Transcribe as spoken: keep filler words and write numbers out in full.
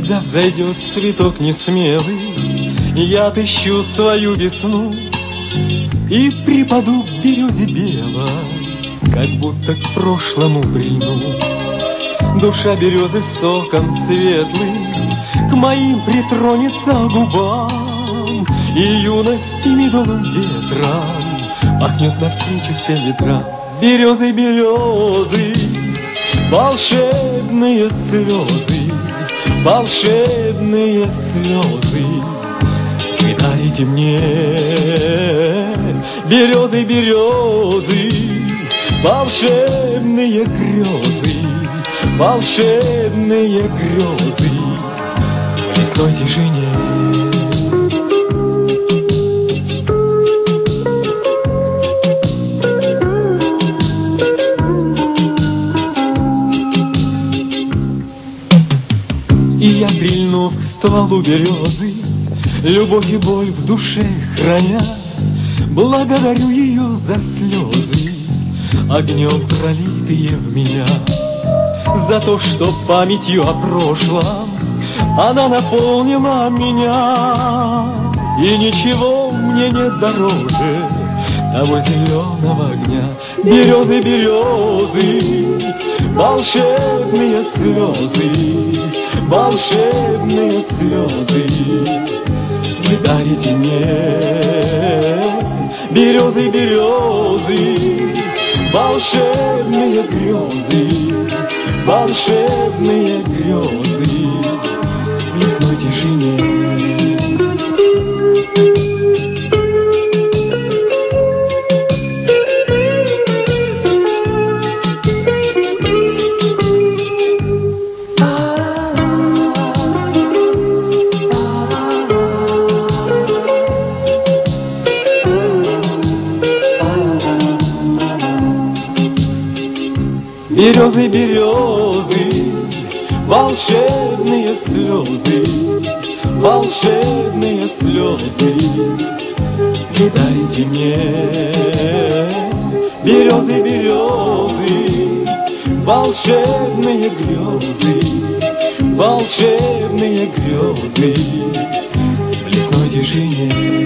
Когда взойдет цветок несмелый, я отыщу свою весну и припаду к березе белой, как будто к прошлому прильну. Душа березы соком светлым к моим притронется губам, и юность медовым ветром пахнет навстречу всем ветрам. Березы, березы, волшебные слезы, волшебные слезы вы дарите мне. Березы, березы, волшебные грезы, волшебные грезы в лесной тишине. И я, прильнув к стволу березы, любовь и боль в душе храня, благодарю ее за слезы, огнем пролитые в меня, за то, что памятью о прошлом она наполнила меня. И ничего мне нет дороже того зеленого огня. Березы, березы, волшебные слезы, волшебные слезы вы дарите мне. Березы, березы, волшебные грезы, волшебные грезы в лесной тишине. Березы, березы, волшебные слезы, волшебные слезы вы дарите мне. Березы, березы, волшебные грезы, волшебные грезы в лесной тишине.